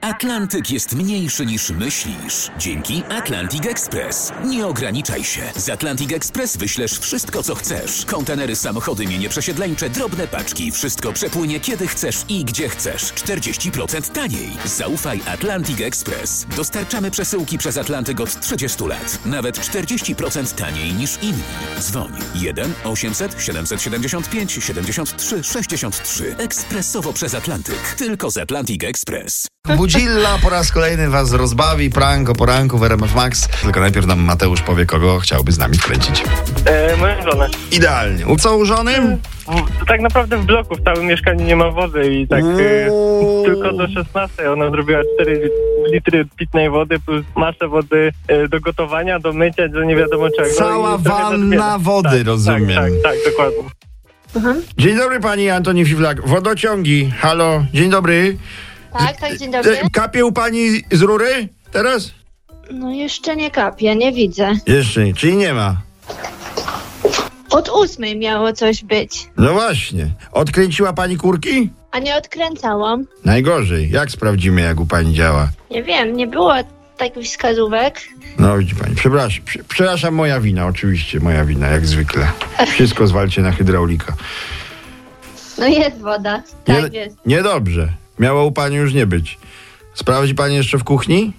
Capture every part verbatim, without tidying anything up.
Atlantyk jest mniejszy niż myślisz. Dzięki Atlantic Express. Nie ograniczaj się. Z Atlantic Express wyślesz wszystko, co chcesz. Kontenery, samochody, mienie przesiedleńcze, drobne paczki. Wszystko przepłynie kiedy chcesz i gdzie chcesz. czterdzieści procent taniej. Zaufaj Atlantic Express. Dostarczamy przesyłki przez Atlantyk od trzydziestu lat. Nawet czterdzieści procent taniej niż inni. Dzwoń jeden osiemset siedemset siedemdziesiąt pięć siedemdziesiąt trzy sześćdziesiąt trzy. Ekspresowo przez Atlantyk. Tylko z Atlantic Express. Budzilla po raz kolejny was rozbawi. Prank o poranku w R M F Max. Tylko najpierw nam Mateusz powie, kogo chciałby z nami wkręcić. E, moją żonę. Idealnie. U co u żony? W, tak naprawdę w bloku, w całym mieszkaniu nie ma wody i tak e, tylko do szesnastej ona zrobiła cztery litry pitnej wody plus masę wody e, do gotowania, do mycia, do nie wiadomo czego. Cała wanna wody, tak, rozumiem. Tak, tak, tak, dokładnie. Mhm. Dzień dobry, pani Antoni Fiwlak. Wodociągi. Halo, dzień dobry. Tak, tak, dzień dobry. E, Kapie u pani z rury teraz? No jeszcze nie kapie, nie widzę. Jeszcze nie, czyli nie ma. Od ósmej miało coś być, No właśnie. Odkręciła pani kurki? a nie odkręcałam. Najgorzej. Jak sprawdzimy, jak u pani działa? Nie wiem, nie było takich wskazówek. No widzi pani, przepraszam, prze- przepraszam, moja wina, oczywiście, moja wina, jak zwykle. Wszystko zwalcie na hydraulika. No jest woda, tak jest. Niedobrze. Miało u pani już nie być. Sprawdzi pani jeszcze w kuchni?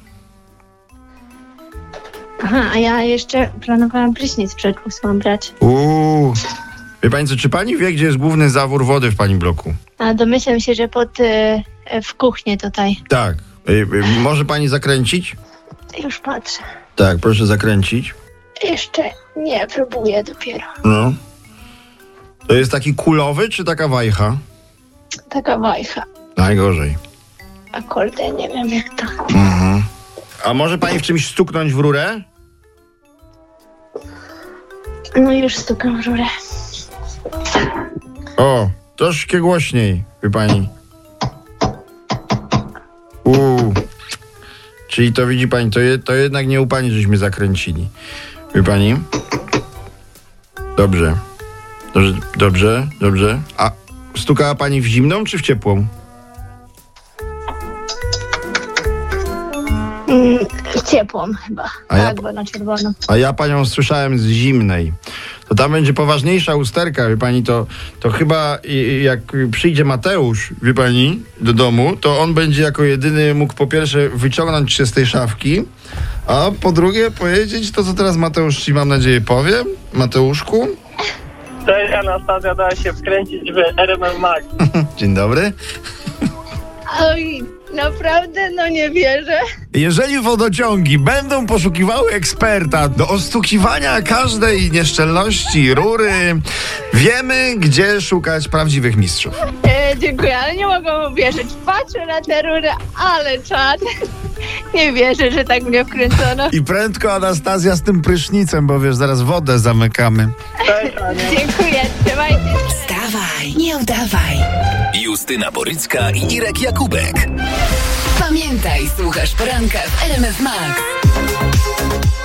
Aha, a ja jeszcze planowałam prysznic przed ósmą brać. Uuu. Wie pani co, czy pani wie, gdzie jest główny zawór wody w pani bloku? A domyślam się, że pod, y, w kuchni tutaj. Tak. Y, y, może pani zakręcić? Już patrzę. Tak, proszę zakręcić. Jeszcze nie, próbuję dopiero. No. To jest taki kulowy, czy taka wajcha? Taka wajcha. Najgorzej. A kurde, nie wiem jak to. Mhm. A może pani w czymś stuknąć w rurę? No już stukam w rurę. O, troszkę głośniej, wie pani. Uuu. Czyli to widzi pani, to, je, to jednak nie u pani żeśmy zakręcili. Wie pani? Dobrze. Dobrze, dobrze, dobrze. A stukała pani w zimną czy w ciepłą? Mm, ciepłą chyba. A ja- tak, bo na czerwono. A ja panią słyszałem z zimnej. To tam będzie poważniejsza usterka, wie pani, to, to chyba i- jak przyjdzie Mateusz, wie pani, do domu, to on będzie jako jedyny mógł po pierwsze wyciągnąć się z tej szafki, a po drugie powiedzieć to, co teraz Mateusz ci, mam nadzieję, powie. Mateuszku? Cześć, Anastazja, dała się wkręcić w R M F Max. Dzień dobry. Oj, naprawdę, no nie wierzę. Jeżeli wodociągi będą poszukiwały eksperta do ostukiwania każdej nieszczelności rury, wiemy, gdzie szukać prawdziwych mistrzów. E, dziękuję, ale nie mogę uwierzyć. Patrzę na tę rurę, ale czad. Nie wierzę, że tak mnie wkręcono. I prędko Anastazja z tym prysznicem, bo wiesz, zaraz wodę zamykamy. Cześć, Ania. Dziękuję, trzymajcie się. Wstawaj, nie udawaj. Justyna Borycka i Irek Jakubek. Pamiętaj, słuchasz poranka w R M F Max.